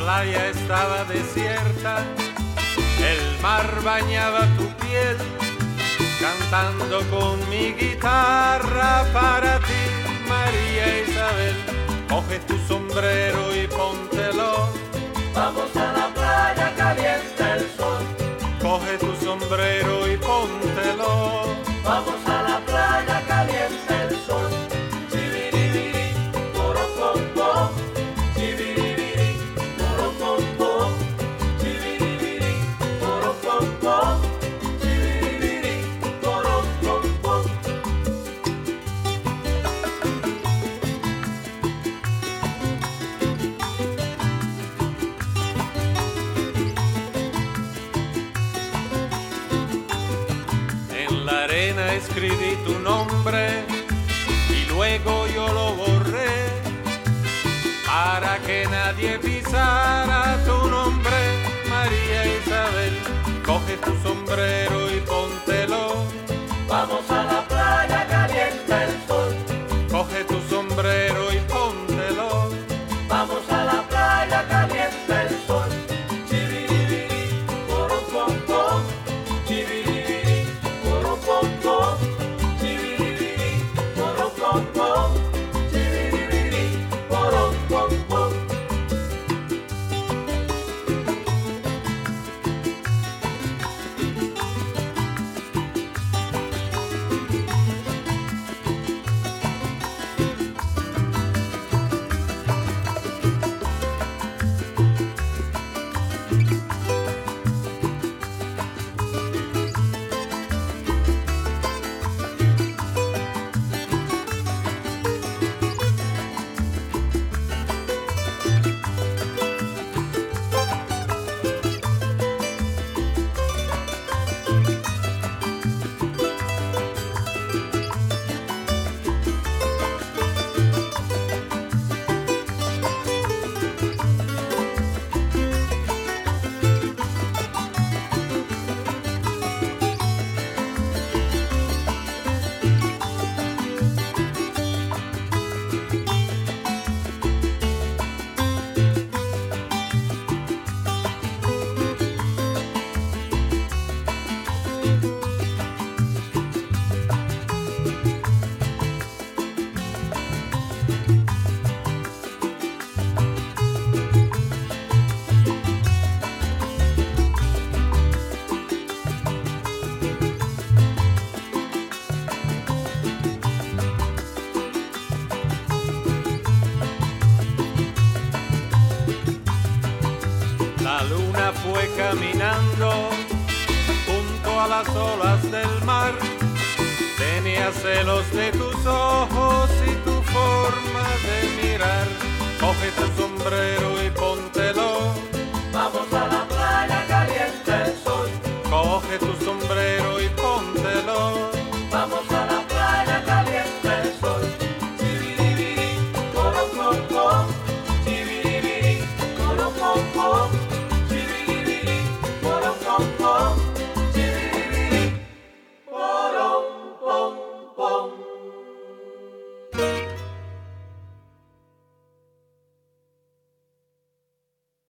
playa estaba desierta, el mar bañaba tu piel, cantando con mi guitarra para ti, María Isabel. Coge tu sombrero y póntelo, vamos a la playa, calienta el sol. Coge tu sombrero y póntelo, vamos a la playa, calienta el sol. Chibiribiri, porocompo, chibiribiri, porocompo, chibiribiri, porocompo, chibiribiri, porocompo. En la arena escribí tu nombre y luego yo lo borré para que nadie pisara tu nombre, María Isabel. Coge tu sombrero y póntelo, Vamos a la playa, calienta el sol. coge tu sombrero y póntelo, Vamos a la playa, calienta el sol. Chibiribiri, porocompo, chibiribiri, porocompo, chibiribiri, porocompo, chibiribiri, porocompo. La luna fue caminando junto a las olas del mar. Tenía celos de tus ojos y tu forma de mirar. Coge tu sombrero y póntelo,